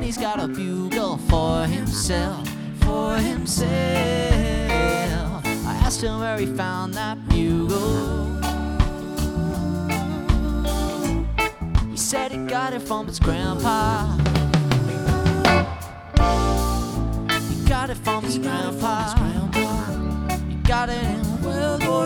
he's got a bugle for himself, for himself. I asked him where he found that bugle. He said he got it from his grandpa. He got it from his grandpa.